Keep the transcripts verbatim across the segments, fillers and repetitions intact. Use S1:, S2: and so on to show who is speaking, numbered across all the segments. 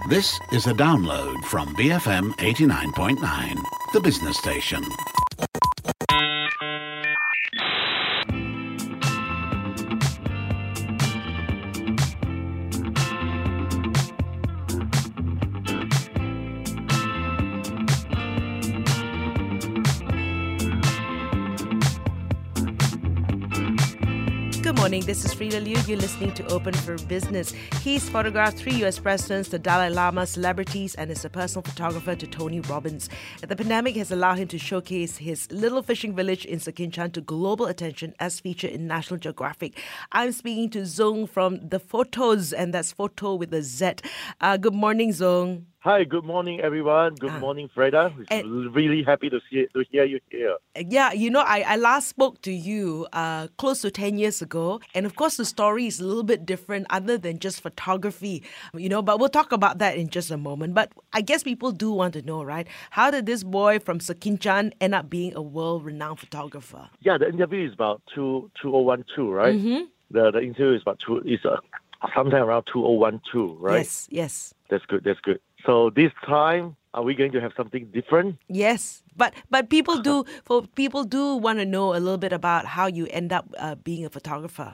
S1: This is a download from B F M eighty-nine point nine, the business station.
S2: Good morning, this is Frida Liu. You're listening to Open for Business. He's photographed three U S presidents, the Dalai Lama, celebrities, and is a personal photographer to Tony Robbins. The pandemic has allowed him to showcase his little fishing village in Sekinchan to global attention as featured in National Geographic. I'm speaking to Zong from The Photos, and that's photo with a Z. Uh, good morning, Zong.
S3: Hi, good morning, everyone. Good ah. morning, Freda. I'm really happy to see to hear you here.
S2: Yeah, you know, I, I last spoke to you uh, close to ten years ago. And of course, the story is a little bit different other than just photography, you know, but we'll talk about that in just a moment. But I guess people do want to know, right? How did this boy from Sekinchan end up being a world-renowned photographer?
S3: Yeah, the interview is about two, two thousand twelve, right? Mm-hmm. The the interview is about two, is uh, sometime around two thousand twelve, right?
S2: Yes, yes.
S3: That's good, that's good. So this time, are we going to have something different?
S2: Yes, but but people do for people do want to know a little bit about how you end up uh, being a photographer.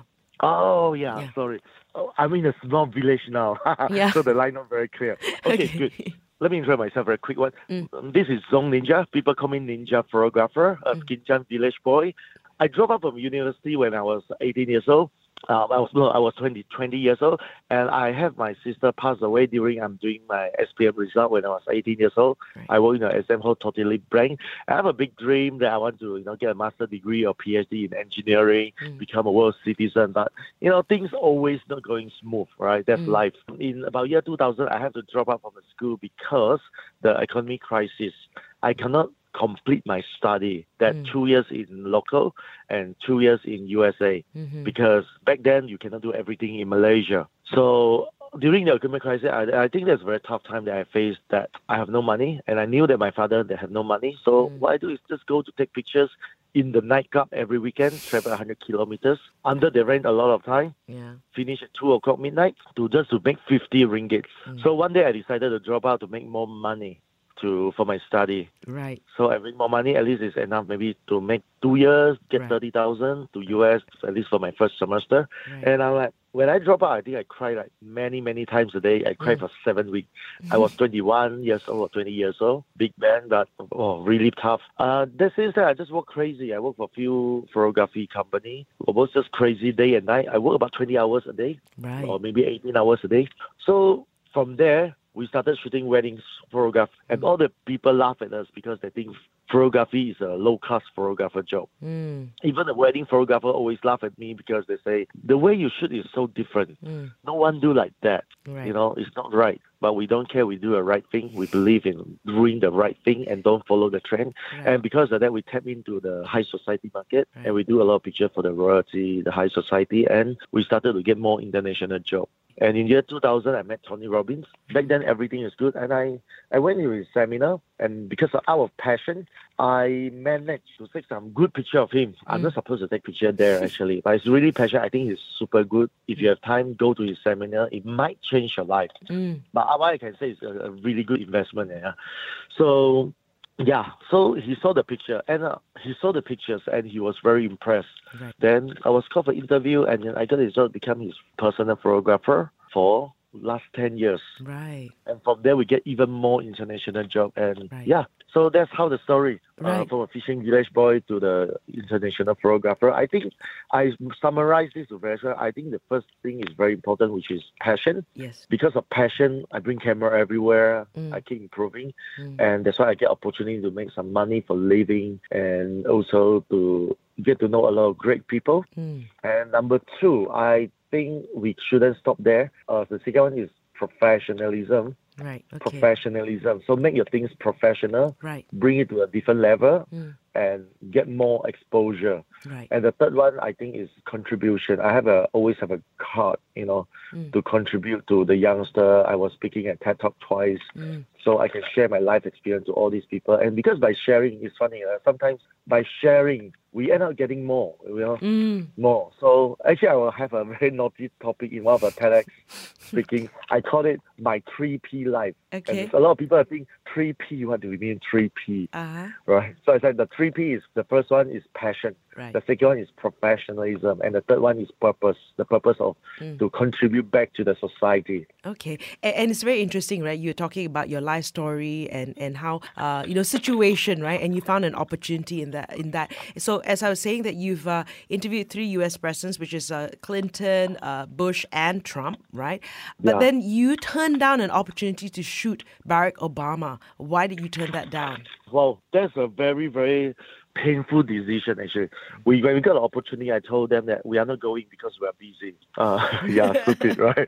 S3: Oh yeah, yeah. sorry. Oh, I'm in a small village now, yeah. So the line not very clear. Okay, okay. Good. Let me introduce myself very quick one. Mm. Um, this is Zong Ninja. People call me Ninja Photographer, a mm. Sekinchan village boy. I dropped out from university when I was eighteen years old. Uh, I was no, I was twenty, twenty years old, and I have my sister pass away during I'm doing my S P M result when I was eighteen years old. Right. I work in an exam hall, totally blank. I have a big dream that I want to, you know, get a master degree or PhD in engineering, mm. become a world citizen. But you know, things always not going smooth, right? That's mm. life. In about year two thousand, I have to drop out from the school because the economic crisis. I cannot complete my study, that mm. two years in local and two years in U S A, mm-hmm. because back then you cannot do everything in Malaysia. So during the economic crisis, I, I think that's a very tough time that I faced, that I have no money, and I knew that my father they have no money. So mm. what I do is just go to take pictures in the nightclub every weekend, travel one hundred kilometers, under the rain a lot of time, yeah. finish at two o'clock midnight, to just to make fifty ringgit. Mm. So one day I decided to drop out to make more money. To for my study,
S2: right?
S3: So I make more money. At least it's enough, maybe to make two years, get right. thirty thousand to U S at least for my first semester. Right. And I'm like, when I drop out, I think I cry like many, many times a day. I cried mm. for seven weeks. I was twenty-one years old or twenty years old. Big band, but oh, really tough. Uh, that since that I just work crazy. I work for a few photography company. Almost just crazy day and night. I work about twenty hours a day,
S2: right.
S3: or maybe eighteen hours a day. So from there, we started shooting weddings photography, and mm. all the people laugh at us because they think photography is a low-class photographer job. Mm. Even the wedding photographer always laugh at me because they say, the way you shoot is so different. Mm. No one do like that. Right. You know, it's not right. But we don't care. We do the right thing. We believe in doing the right thing and don't follow the trend. Right. And because of that, we tap into the high society market, right. and we do a lot of pictures for the royalty, the high society, and we started to get more international jobs. And in year two thousand, I met Tony Robbins. Back then, everything is good. And I, I went to his seminar. And because of our passion, I managed to take some good picture of him. Mm. I'm not supposed to take picture there, actually. But it's really passion. I think he's super good. If you have time, go to his seminar. It might change your life. Mm. But what I can say is a, a really good investment. Yeah. So... Yeah, so he saw the picture, and uh, he saw the pictures, and he was very impressed. Right. Then I was called for interview, and then I got his job, become his personal photographer for last ten years.
S2: Right.
S3: And from there, we get even more international job, and
S2: right.
S3: yeah, so that's how the story,
S2: right.
S3: uh, from a fishing village boy to the international photographer. I think I summarize this very well. I think the first thing is very important, which is passion.
S2: Yes.
S3: Because of passion, I bring camera everywhere. Mm. I keep improving.
S2: Mm.
S3: And that's why I get opportunity to make some money for living and also to get to know a lot of great people. Mm. And number two, I think we shouldn't stop there. Uh, the second one is professionalism.
S2: Right. Okay.
S3: Professionalism. So make your things professional.
S2: Right.
S3: Bring it to a different level.
S2: Mm.
S3: And get more exposure.
S2: Right.
S3: And the third one, I think, is contribution. I have a always have a card, you know, mm. to contribute to the youngster. I was speaking at TED Talk twice, mm. so I can share my life experience to all these people. And because by sharing, it's funny, uh, sometimes by sharing, we end up getting more, you know, mm. more. So actually, I will have a very naughty topic in one of the TEDx speaking. I call it my three P P life.
S2: Okay.
S3: And a lot of people think three P, what do we mean three P?
S2: Uh-huh.
S3: Right? So I said the three P is, the first one is passion.
S2: Right.
S3: The second one is professionalism. And the third one is purpose. The purpose of mm. to contribute back to the society.
S2: Okay. And, and it's very interesting, right? You're talking about your life story and, and how, uh, you know, situation, right? And you found an opportunity in that. In that. So as I was saying that you've uh, interviewed three U S presidents, which is uh, Clinton, uh, Bush, and Trump, right? But
S3: yeah.
S2: then you turned down an opportunity to shoot Barack Obama. Why did you turn that down?
S3: Well, that's a very, very painful decision, actually. We When we got the opportunity, I told them that we are not going because we are busy. Uh, yeah, stupid, right?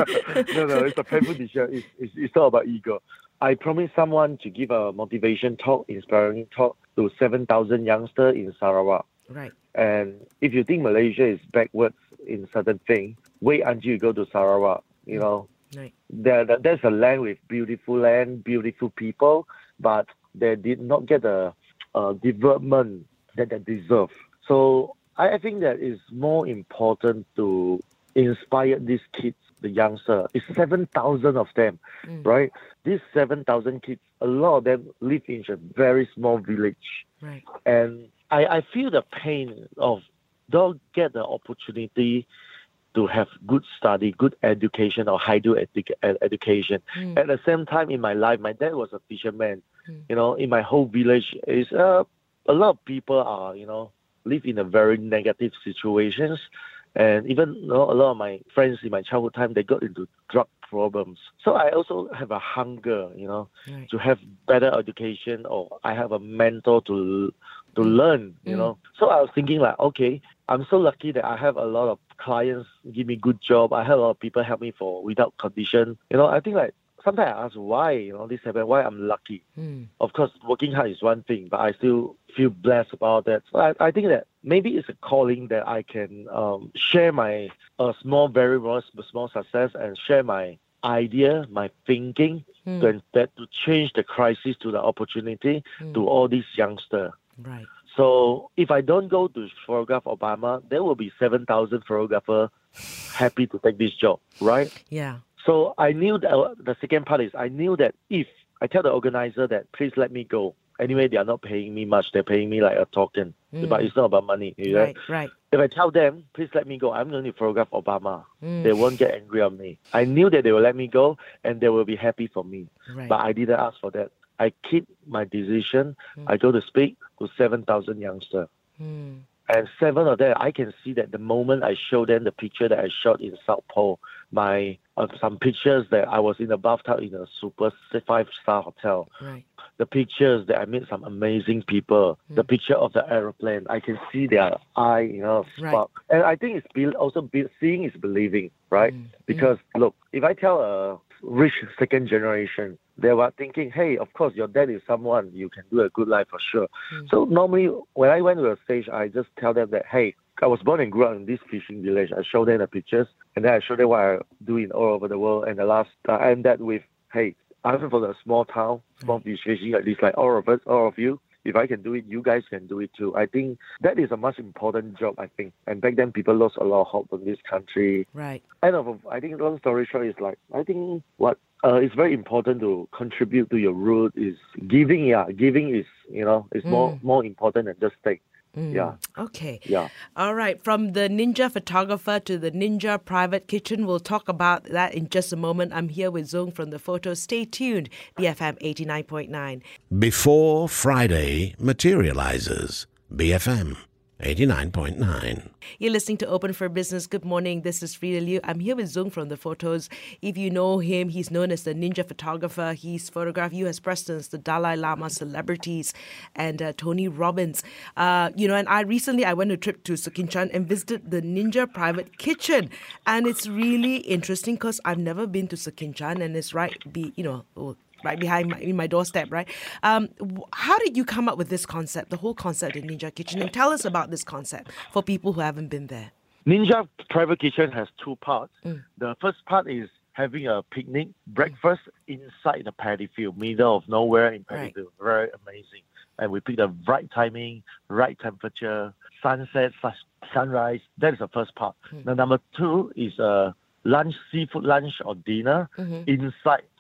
S3: no, no, it's a painful decision. It's, it's, it's all about ego. I promised someone to give a motivation talk, inspiring talk to seven thousand youngsters in Sarawak.
S2: Right.
S3: And if you think Malaysia is backwards in certain things, wait until you go to Sarawak, you know.
S2: Right.
S3: There, there's a land with beautiful land, beautiful people, but they did not get the uh, development that they deserve. So I, I think that it's more important to inspire these kids, the youngsters. It's seven thousand of them, mm. right? These seven thousand kids, a lot of them live in a very small village.
S2: Right.
S3: And I, I feel the pain of don't get the opportunity to have good study, good education, or higher edu- education. Mm. At the same time, in my life, my dad was a fisherman. Mm. You know, in my whole village, is uh, a lot of people are, you know, live in a very negative situations. And even, you know, a lot of my friends in my childhood time, they got into drug problems. So I also have a hunger, you know, right. to have better education, or I have a mentor to to mm. learn, you mm. know. So I was thinking like, okay, I'm so lucky that I have a lot of clients give me good job. I have a lot of people help me for without condition. You know, I think like sometimes I ask why, you know, this happened, why I'm lucky. Mm. Of course, working hard is one thing, but I still feel blessed about that. So I, I think that maybe it's a calling that I can um, share my uh, small, very small success and share my idea, my thinking, mm. to, that to change the crisis to the opportunity mm. to all these youngsters.
S2: Right.
S3: So if I don't go to photograph Obama, there will be seven thousand photographers happy to take this job, right?
S2: Yeah.
S3: So I knew that uh, the second part is I knew that if I tell the organizer that please let me go, anyway, they are not paying me much. They're paying me like a token, mm. but it's not about money.
S2: Right,
S3: right,
S2: right.
S3: If I tell them, please let me go, I'm going to photograph Obama. Mm. They won't get angry on me. I knew that they will let me go and they will be happy for me.
S2: Right.
S3: But I didn't ask for that. I keep my decision. Mm. I go to speak to seven thousand youngsters. Mm. And seven of them, I can see that the moment I show them the picture that I shot in South Pole, my uh, some pictures that I was in a bathtub in a super five-star hotel.
S2: Right.
S3: The pictures that I met some amazing people. Mm. The picture of the aeroplane, I can see their eye, you know, spark. Right. And I think it's be- also be- seeing is believing, right? Mm. Because mm. look, if I tell a rich second generation, they were thinking, hey, of course, your dad is someone you can do a good life for sure. Mm. So normally, when I went to a stage, I just tell them that, hey, I was born and grew up in this fishing village. I show them the pictures, and then I show them what I'm doing all over the world. And the last, uh, I end that with, hey, I'm from a small town, small fish fishing, at least like all of us, all of you. If I can do it, you guys can do it too. I think that is a much important job, I think. And back then, people lost a lot of hope in this country.
S2: Right.
S3: Kind of, I think long story short is like, I think what uh, it's very important to contribute to your root is giving. Yeah, giving is, you know, is mm. more more important than just take. Mm. Yeah.
S2: Okay.
S3: Yeah.
S2: All right. From the ninja photographer to the ninja private kitchen, we'll talk about that in just a moment. I'm here with Zong from the photo. Stay tuned. B F M eighty-nine point nine.
S1: Before Friday materializes. B F M eighty-nine point nine.
S2: You're listening to Open for Business. Good morning. This is Frida Liu. I'm here with Zong from the photos. If you know him, he's known as the ninja photographer. He's photographed U S presidents, the Dalai Lama, celebrities, and uh, Tony Robbins. Uh, you know, and I recently I went on a trip to Sukhinchan and visited the Ninja Private Kitchen, and it's really interesting because I've never been to Sukhinchan, and it's right, be you know. right behind my, in my doorstep, right? Um, how did you come up with this concept, the whole concept of Ninja Kitchen? And tell us about this concept for people who haven't been there.
S3: Ninja Private Kitchen has two parts.
S2: Mm.
S3: The first part is having a picnic, breakfast mm. inside the paddy field, middle of nowhere in paddy right. field. Very amazing. And we pick the right timing, right temperature, sunset, sunrise. That is the first part. Mm. The number two is a lunch, seafood lunch or dinner mm-hmm. inside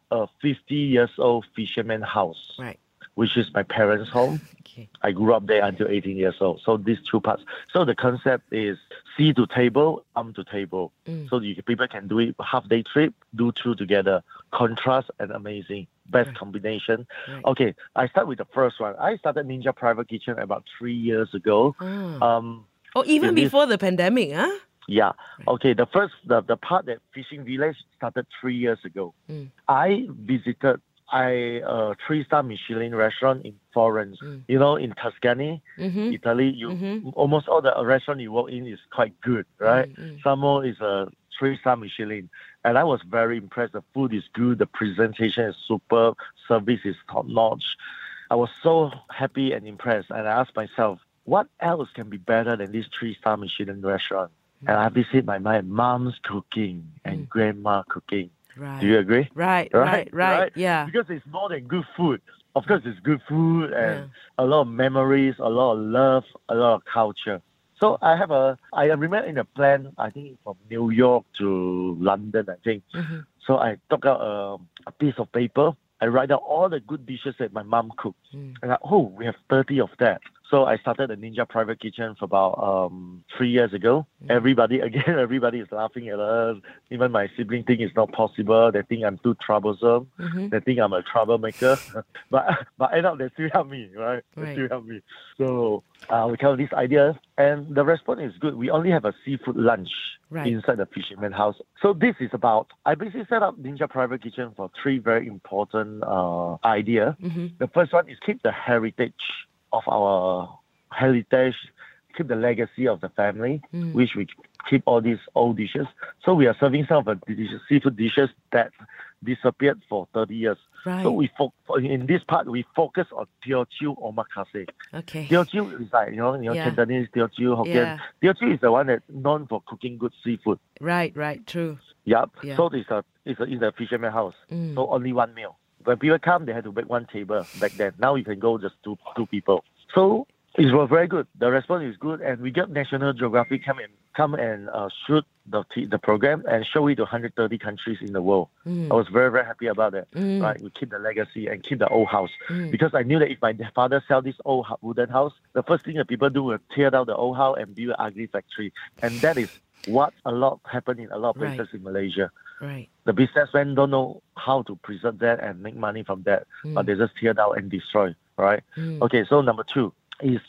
S3: a fifty years old fisherman house,
S2: right,
S3: which is my parents' home.
S2: Okay.
S3: I grew up there until eighteen years old. So these two parts. So the concept is sea to table, arm to table.
S2: Mm.
S3: So you, people can do it half day trip, do two together. Contrast and amazing. Best
S2: Right.
S3: combination.
S2: Right.
S3: Okay, I start with the first one. I started Ninja Private Kitchen about three years ago.
S2: Ah.
S3: Um,
S2: Oh, even
S3: in this-
S2: before the pandemic, huh?
S3: yeah. Okay, the first, the, the part that Fishing Village started three years ago.
S2: Mm.
S3: I visited I a three-star Michelin restaurant in Florence.
S2: Mm.
S3: You know, in Tuscany,
S2: Mm-hmm.
S3: Italy, you
S2: Mhm.
S3: almost all the restaurant you walk in is quite good, right?
S2: Mm, mm.
S3: Some more is a three-star Michelin. And I was very impressed. The food is good. The presentation is superb. Service is top-notch. I was so happy and impressed. And I asked myself, what else can be better than this three-star Michelin restaurant? And I visit my, my mom's cooking and
S2: Mm.
S3: grandma cooking.
S2: Right.
S3: Do you agree?
S2: Right, right, right,
S3: Right?
S2: yeah.
S3: Because it's more than good food. Of course, it's good food and
S2: Yeah.
S3: a lot of memories, a lot of love, a lot of culture. So I have a, I remember in a plan, I think from New York to London, I think.
S2: Mhm.
S3: So I took out a, a piece of paper. I write out all the good dishes that my mom cooked.
S2: Mm.
S3: And I, oh, we have thirty of that. So I started the Ninja Private Kitchen for about um, three years ago.
S2: Mm.
S3: Everybody, again, everybody is laughing at us. Even my sibling think it's not possible. They think I'm too troublesome.
S2: Mhm.
S3: They think I'm a troublemaker. but but end up they still help me, right? They
S2: Right.
S3: still help me. So uh, we come up with this idea, and the response is good. We only have a seafood lunch
S2: Right.
S3: inside the fisherman house. So this is about, I basically set up Ninja Private Kitchen for three very important uh, idea.
S2: Mhm.
S3: The first one is keep the heritage of our heritage, keep the legacy of the family,
S2: Mm.
S3: which we keep all these old dishes. So we are serving some of the dishes, seafood dishes that disappeared for thirty years.
S2: Right.
S3: So we fo- in this part, we focus on Teochew omakase.
S2: Okay.
S3: Teochew is like, you know, you know
S2: Yeah.
S3: Cantonese, Teochew, Hokkien.
S2: Yeah.
S3: Teochew is the one that's known for cooking good seafood.
S2: Right, right, true.
S3: Yep.
S2: Yeah.
S3: So it's a it's a, in the fisherman house.
S2: Mm.
S3: So only one meal. When people come, they had to make one table back then. Now you can go just two two people. So it was very good. The response is good, and we got National Geographic come and come and uh, shoot the t- the program and show it to one hundred thirty countries in the world.
S2: Mm.
S3: I was very very happy about that.
S2: Mm.
S3: Right, we keep the legacy and keep the old house
S2: Mm.
S3: because I knew that if my father sell this old hu- wooden house, the first thing that people do will tear down the old house and build an ugly factory, and that is what a lot happen in a lot of places
S2: Right.
S3: in Malaysia.
S2: Right.
S3: The businessmen don't know how to preserve that and make money from that,
S2: Mm.
S3: but they just tear down and destroy, right?
S2: Mm.
S3: Okay, so number two is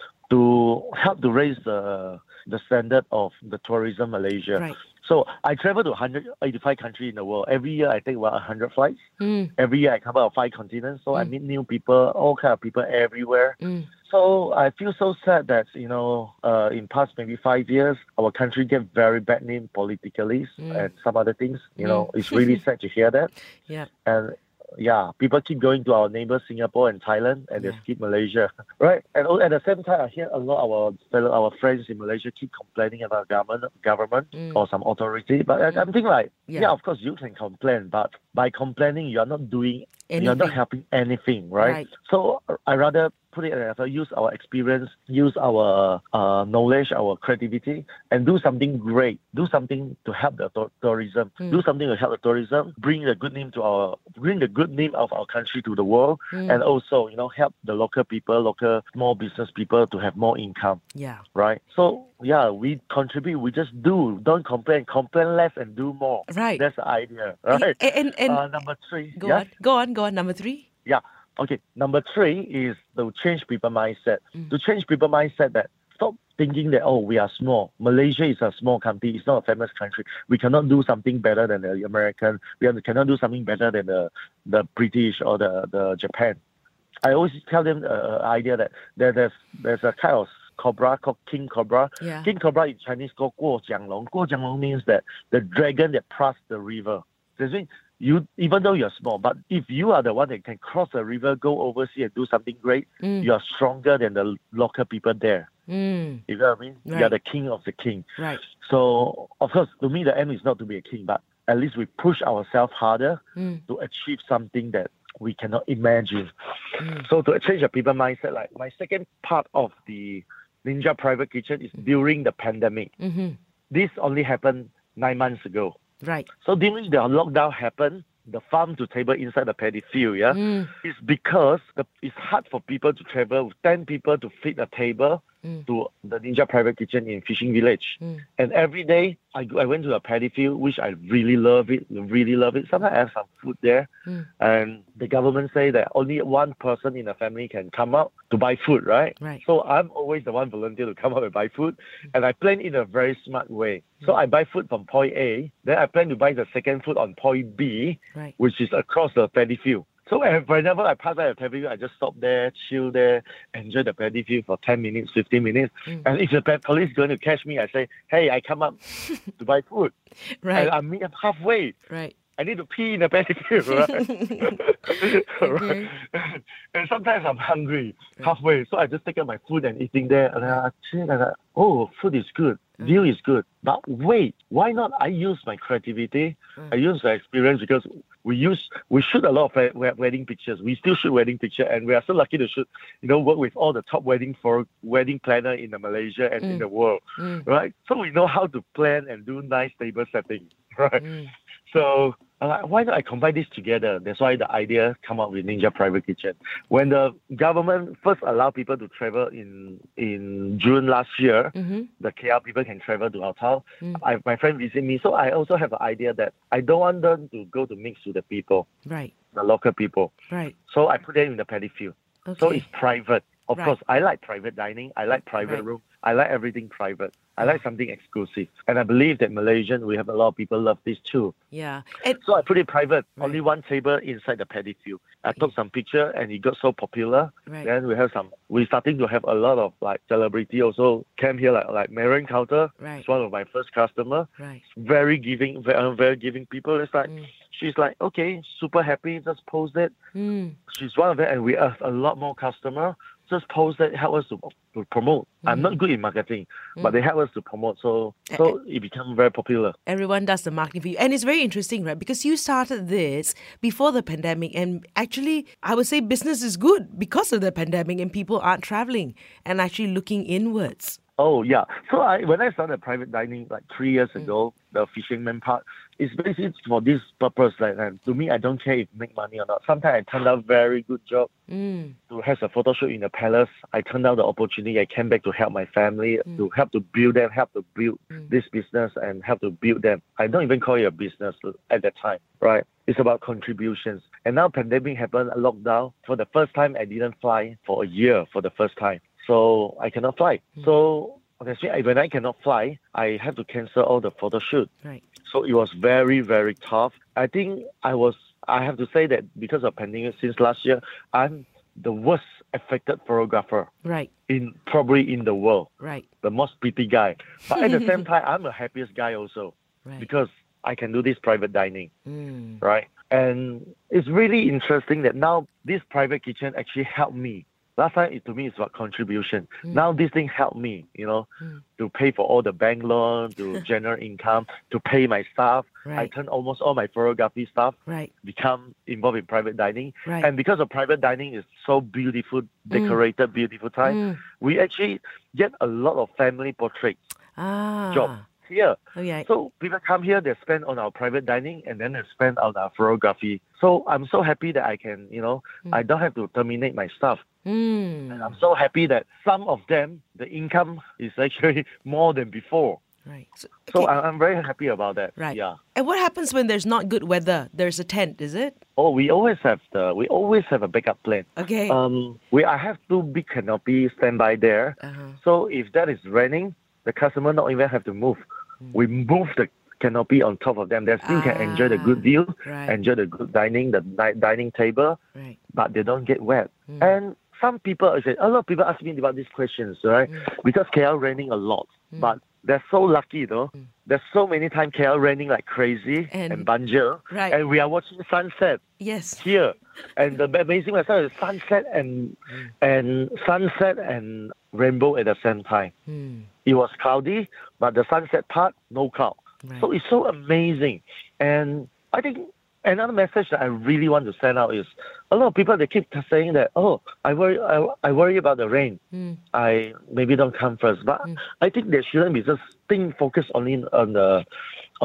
S3: to help to raise the the standard of the tourism Malaysia.
S2: Right.
S3: So I travel to one hundred eighty-five countries in the world. Every year I take about one hundred flights.
S2: Mm.
S3: Every year I cover about five continents. So I
S2: Mm.
S3: meet new people, all kind of people everywhere.
S2: Mm.
S3: So I feel so sad that, you know, uh, in past maybe five years, our country get very bad name politically
S2: Mm.
S3: and some other things. You
S2: Mm.
S3: know, it's really sad to hear that.
S2: Yeah.
S3: And yeah, people keep going to our neighbors Singapore and Thailand, and
S2: Yeah.
S3: they skip Malaysia, right? And al- at the same time, I hear a lot of our fellow, our friends in Malaysia keep complaining about government, government
S2: Mm.
S3: or some authority. But I, I'm thinking like,
S2: Yeah.
S3: yeah. of course you can complain, but by complaining, you are not doing, you are not
S2: Anything.
S3: helping anything, right?
S2: Right.
S3: So uh, I rather put it as use our experience, use our uh, knowledge, our creativity, and do something great. Do something to help the tou- tourism.
S2: Mm.
S3: Do something to help the tourism. Bring the good name to our, bring the good name of our country to the world,
S2: Mm.
S3: and also, you know, help the local people, local small business people to have more income.
S2: Yeah.
S3: Right. So yeah, we contribute. We just do. Don't complain. Complain less and do more.
S2: Right.
S3: That's the idea. Right.
S2: And, and, and
S3: uh, number three.
S2: go
S3: yes?
S2: on. Go on. Go on. Number three.
S3: Yeah. Okay. Number three is to change people mindset.
S2: Mm.
S3: To change people mindset that stop thinking that, oh, we are small. Malaysia is a small country. It's not a famous country. We cannot do something better than the American. We cannot do something better than the, the British or the, the Japan. I always tell them the uh, idea that there, there's there's a kind of cobra called king cobra.
S2: Yeah.
S3: King cobra in Chinese called Guo Jianglong. Guo Jianglong means that the dragon that crossed the river. That means you, even though you're small, but if you are the one that can cross the river, go overseas and do something great,
S2: Mm.
S3: you are stronger than the local people there.
S2: Mm.
S3: You know what I mean?
S2: Right.
S3: You are the king of the king.
S2: Right.
S3: So, of course, to me, the aim is not to be a king, but at least we push ourselves harder
S2: Mm.
S3: to achieve something that we cannot imagine.
S2: Mm.
S3: So to change the people mindset, like my second part of the Ninja Private Kitchen is during the pandemic.
S2: Mm-hmm.
S3: This only happened nine months ago.
S2: Right.
S3: So during the lockdown happened, the farm to table inside the paddy field, yeah,
S2: Mm.
S3: it's because the, it's hard for people to travel, ten people to feed a table
S2: Mm.
S3: to the Ninja Private Kitchen in Fishing Village.
S2: Mm.
S3: And every day, I, I went to a paddy field, which I really love it, really love it. Sometimes I have some food there,
S2: Mm.
S3: and the government say that only one person in a family can come out to buy food, right?
S2: Right.
S3: So I'm always the one volunteer to come out and buy food, and I plan in a very smart way. So I buy food from point A, then I plan to buy the second food on point B,
S2: Right.
S3: which is across the paddy field. So whenever I pass by the paddy field, I just stop there, chill there, enjoy the paddy field for ten minutes, fifteen minutes.
S2: Mm.
S3: And if the pad- police is going to catch me, I say, hey, I come up to buy food.
S2: Right.
S3: And I meet up halfway.
S2: Right.
S3: I need to pee in the paddy field, right?
S2: Okay.
S3: Right? And sometimes I'm hungry halfway, so I just take out my food and eating there. And I think, and I, oh, food is good, view is good. But wait, why not I use my creativity? I use my experience because we use we shoot a lot of we- wedding pictures. We still shoot wedding picture, and we are so lucky to shoot, you know, work with all the top wedding for wedding planner in the Malaysia and in the world,
S2: Mm.
S3: right? So we know how to plan and do nice table settings, right?
S2: Mm.
S3: So I'm like, why not I combine this together? That's why the idea come up with Ninja Private Kitchen. When the government first allowed people to travel in in June last year,
S2: Mm-hmm.
S3: the K L people can travel to our town.
S2: Mm.
S3: I, my friend visit me, so I also have an idea that I don't want them to go to mix with the people,
S2: Right.
S3: the local people.
S2: Right.
S3: So I put them in the paddy field.
S2: Okay.
S3: So it's private. Of
S2: Right.
S3: course, I like private dining. I like private
S2: Right.
S3: room. I like everything private. I like something exclusive. And I believe that Malaysian, we have a lot of people love this too.
S2: Yeah. And
S3: So I put it private,
S2: Right.
S3: only one table inside the paddy field. I took some picture and it got so popular.
S2: Right.
S3: Then we have some, we're starting to have a lot of like celebrity also came here, like, like Marion Counter.
S2: Right.
S3: It's one of my first customer.
S2: right.
S3: Very giving, very, very giving people. It's like,
S2: Mm.
S3: she's like, okay, super happy, just post it.
S2: Mm.
S3: She's one of them, and we have a lot more customer. Just post it, help us to, to promote. I'm not good in marketing, but they help us to promote. So, so it became very popular.
S2: Everyone does the marketing for you. And it's very interesting, right? Because you started this before the pandemic. And actually, I would say business is good because of the pandemic and people aren't traveling and actually looking inwards.
S3: Oh, yeah. So I when I started private dining like three years ago, the fisherman part, it's basically for this purpose. Like, and to me, I don't care if make money or not. Sometimes I turned out very good job
S2: Mm.
S3: to have a photo shoot in the palace. I turned down the opportunity. I came back to help my family, to help to build them, help to build this business and help to build them. I don't even call it a business at that time, right? It's about contributions. And now pandemic happened, a lockdown. For the first time, I didn't fly for a year for the first time. So I cannot fly. So obviously, when I cannot fly, I have to cancel all the photo shoot.
S2: Right.
S3: So it was very, very tough. I think I was, I have to say that because of pandemic since last year, I'm the worst affected photographer
S2: Right.
S3: in probably in the world,
S2: Right.
S3: the most pity guy. But at the same time, I'm the happiest guy also
S2: Right.
S3: because I can do this private dining,
S2: Mm.
S3: right? And it's really interesting that now this private kitchen actually helped me. Last time, it, to me, it's about contribution. Now, this thing helped me, you know,
S2: Mm.
S3: to pay for all the bank loan, to generate income, to pay my staff. I
S2: Right.
S3: turned almost all my photography staff
S2: Right.
S3: become involved in private dining.
S2: Right.
S3: And because of private dining is so beautiful, decorated, beautiful time,
S2: Mm.
S3: we actually get a lot of family portraits
S2: Ah.
S3: job here.
S2: Oh, yeah.
S3: So people come here, they spend on our private dining, and then they spend on our photography. So I'm so happy that I can, you know, I don't have to terminate my staff.
S2: Mm.
S3: And I'm so happy that some of them, the income is actually more than before.
S2: Right. So,
S3: So
S2: okay.
S3: I- I'm very happy about that.
S2: Right.
S3: Yeah.
S2: And what happens when there's not good weather? There's a tent, is it?
S3: Oh, we always have the we always have a backup plan.
S2: Okay.
S3: Um, we I have two big canopy standby there.
S2: Uh-huh.
S3: So if that is raining, the customer not even have to move. We move the canopy on top of them. They still can enjoy the good view,
S2: Right.
S3: enjoy the good dining, the di- dining table,
S2: Right.
S3: but they don't get wet. And some people, a lot of people ask me about these questions, right? Because K L raining a lot, but they're so lucky though. There's so many times K L raining like crazy
S2: And-
S3: and, Banjir,
S2: Right.
S3: and we are watching sunset
S2: Yes.
S3: here. And the amazing part is sunset and and sunset and rainbow at the same time.
S2: Mm.
S3: It was cloudy, but the sunset part, no cloud.
S2: Right.
S3: So it's so amazing. And I think another message that I really want to send out is a lot of people, they keep saying that, oh, I worry, I, I worry about the rain.
S2: Mm.
S3: I maybe don't come first. But I think they shouldn't be just think focused only on the on the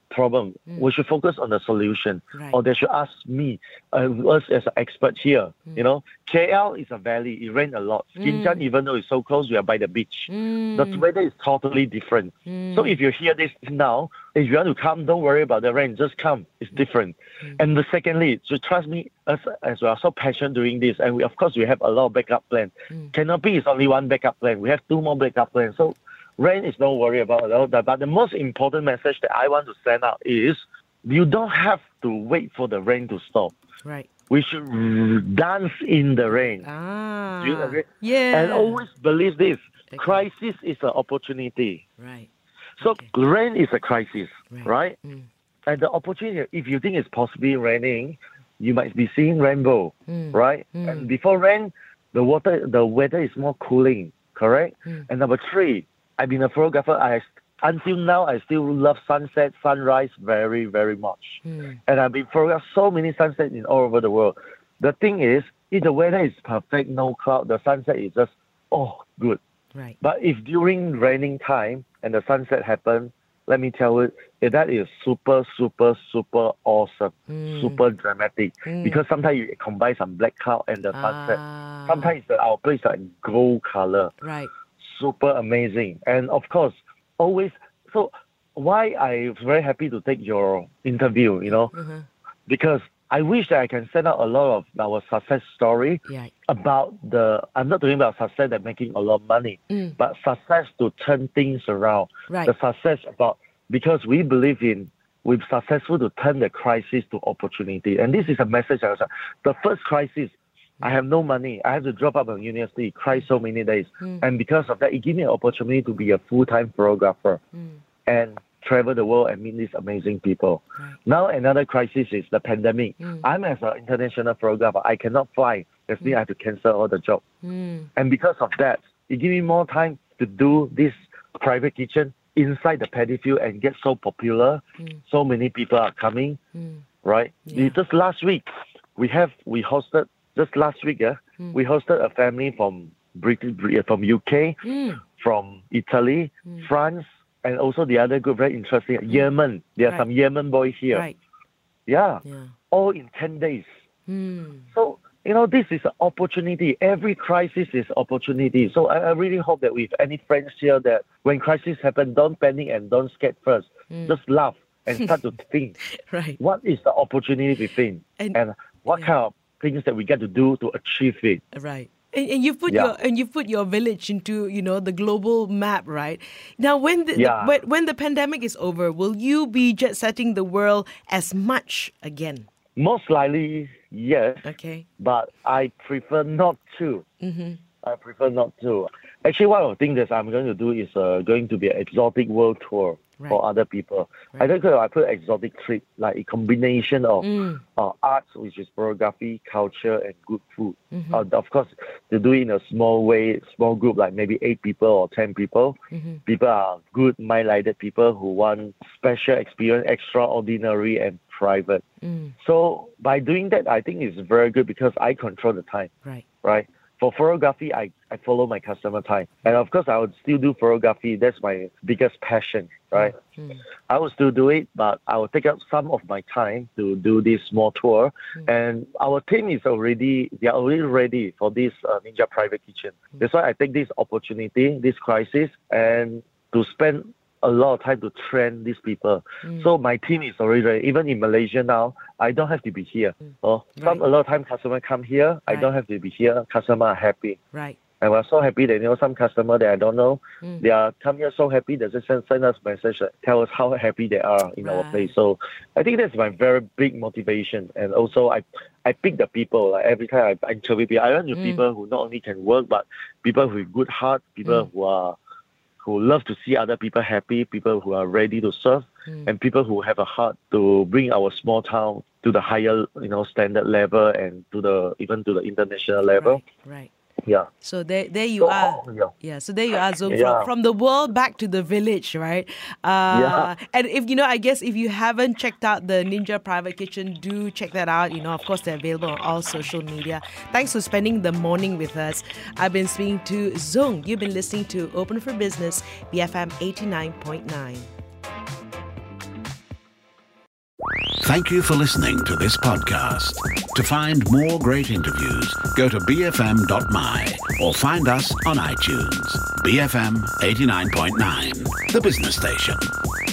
S3: problem. Mm. We should focus on the solution.
S2: Right.
S3: Or they should ask me, uh, us as an expert here. Mm. You know, K L is a valley. It rains a lot. Skinjan, mm. even though it's so close, we are by the beach. Mm. The weather is totally different. Mm. So if you hear this now, if you want to come, don't worry about the rain. Just come. It's different. Mm. And the secondly, so trust me, as, as we are so passionate doing this, and we, of course, we have a lot of backup plans. Mm. Canopy is only one backup plan. We have two more backup plans. So rain is no worry about all that. But the most important message that I want to send out is you don't have to wait for the rain to stop.
S2: Right.
S3: We should dance in the rain.
S2: Ah.
S3: Do you agree?
S2: Yeah.
S3: And always believe this.
S2: Okay.
S3: Crisis is an opportunity.
S2: Right.
S3: So
S2: okay.
S3: rain is a crisis, right? right?
S2: Mm.
S3: And the opportunity, if you think it's possibly raining, you might be seeing rainbow, mm. right? Mm. And before rain, the water, the weather is more cooling, correct? Mm. And number three, I've been a photographer. I until now I still love sunset, sunrise very, very much. Mm. And I've been photographing so many sunsets in all over the world. The thing is, if the weather is perfect, no cloud, the sunset is just oh good.
S2: Right.
S3: But if during raining time and the sunset happens, let me tell you, that is super, super, super awesome, mm. super dramatic. Mm. Because sometimes you combine some black cloud and the sunset.
S2: Ah.
S3: Sometimes the, our place is like gold color.
S2: Right.
S3: Super amazing. And of course, always, so why I'm very happy to take your interview, you know, mm-hmm. because I wish that I can send out a lot of our success story
S2: yeah.
S3: about the, I'm not talking about success that making a lot of money, mm. but success to turn things around.
S2: Right.
S3: The success about, because we believe in, we're successful to turn the crisis to opportunity. And this is a message I was, the first crisis, I have no money. I have to drop out of university, cry so many days. Mm. And because of that, it gave me an opportunity to be a full-time photographer mm. and travel the world and meet these amazing people. Right. Now another crisis is the pandemic. Mm. I'm as an international photographer. I cannot fly. That means mm. I have to cancel all the jobs. Mm. And because of that, it gave me more time to do this private kitchen inside the paddy field and get so popular. Mm. So many people are coming, mm. right? Yeah. Just last week, we have we hosted Just last week, yeah, mm. we hosted a family from Britain, from U K, mm. from Italy, mm. France, and also the other group, very interesting, mm. Yemen. There are right. some Yemen boys here.
S2: Right.
S3: Yeah.
S2: yeah,
S3: all in ten days.
S2: Mm.
S3: So, you know, this is an opportunity. Every crisis is opportunity. So I, I really hope that with any friends here that when crisis happen, don't panic and don't skate first. Mm. Just laugh and start to think.
S2: Right.
S3: What is the opportunity within? And, and what yeah. kind of things that we get to do to achieve it.
S2: Right. And, and you've put
S3: yeah.
S2: your and you've put your village into, you know, the global map, right? Now when the,
S3: yeah.
S2: the when, when the pandemic is over, will you be jet setting the world as much again?
S3: Most likely, yes.
S2: Okay.
S3: But I prefer not to.
S2: Mm-hmm.
S3: I prefer not to. Actually, one of the things that I'm going to do is uh, going to be an exotic world tour. Right. For other people. Right. I think I put exotic trip, like a combination of mm. uh, arts, which is photography, culture, and good food. Mm-hmm. Uh, of course, to do it in a small way, small group, like maybe eight people or ten people. Mm-hmm. People are good, mind-minded people who want special experience, extraordinary and private. Mm. So by doing that, I think it's very good because I control the time.
S2: Right.
S3: Right. For photography, I, I follow my customer time. And of course, I would still do photography. That's my biggest passion, right? Mm. I will still do it, but I will take up some of my time to do this small tour. Mm. And our team is already, they are already ready for this uh, Ninja Private Kitchen. Mm. That's why I take this opportunity, this crisis, and to spend a lot of time to train these people. Mm. So my team is already ready. Even in Malaysia now, I don't have to be here. Mm. Oh, some right. a lot of time customer come here, right. I don't have to be here. Customer are happy.
S2: Right.
S3: And we're so happy that, you know, some customer that I don't know, mm. they are come here so happy, they just send, send us message that tell us how happy they are in right. our place. So I think that's my very big motivation. And also I I pick the people. Like every time I interview people, I want to mm. people who not only can work, but people with good heart, people mm. who are who love to see other people happy, people who are ready to serve, mm. and people who have a heart to bring our small town to the higher, you know, standard level and to the even to the international level.
S2: Right. right.
S3: Yeah.
S2: So there, there you
S3: so,
S2: are.
S3: Oh, yeah.
S2: yeah. So there you are, Zong.
S3: Yeah.
S2: From, from the world back to the village, right? Uh,
S3: yeah.
S2: And if you know, I guess if you haven't checked out the Ninja Private Kitchen, do check that out. You know, of course, they're available on all social media. Thanks for spending the morning with us. I've been speaking to Zong. You've been listening to Open for Business, B F M eighty-nine point nine.
S1: Thank you for listening to this podcast. To find more great interviews, go to b f m dot m y or find us on iTunes. B F M eighty-nine point nine, the business station.